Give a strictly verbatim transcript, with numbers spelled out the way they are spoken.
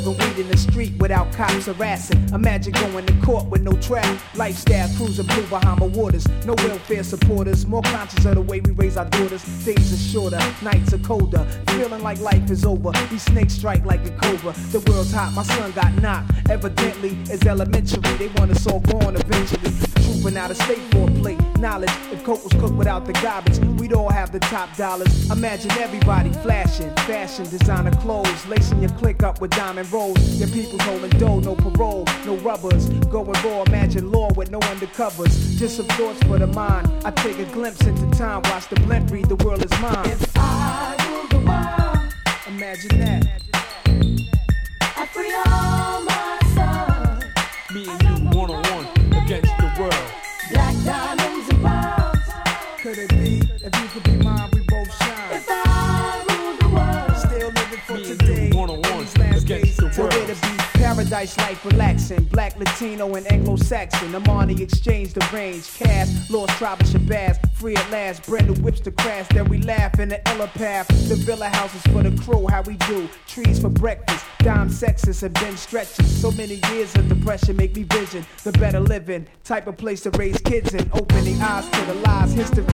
Smoking weed in the street without cops harassing. Imagine going to court with no trap. Lifestyle cruising blue Bahama waters. No welfare supporters. More conscious of the way we raise our daughters. Days are shorter, nights are colder. Feeling like life is over. These snakes strike like a cobra. The world's hot, my son got knocked. Evidently, it's elementary. They want us all gone eventually. Trooping out of state for a plate. Knowledge, if coke was cooked without the garbage, we'd all have the top dollars. Imagine everybody flashing, fashion, designer clothes, lacing your click up with diamond rolls. Your people's holding dough, no parole, no rubbers. Going raw, imagine law with no undercovers. Just some thoughts for the mind. I take a glimpse into time, watch the blimp read, the world is mine. If I rule the world, imagine that. I free all my sons. Me and you one on one against the world. Black diamonds and pearls. Could it be, if you could be mine, we both shine. If I rule the world, still living for Me today. and you one on one against the So world. where to be paradise life relaxing. Black, Latino, and Anglo-Saxon. Amani exchange the range. Cast, lost tribe of Shabazz. Free at last, brand new whips to crash. Then we laugh in the illa path. The villa houses for the crew, how we do. Trees for breakfast. Dime sexes and been stretches. So many years of depression make me vision the better living. Type of place to raise kids in. Opening eyes to the lies history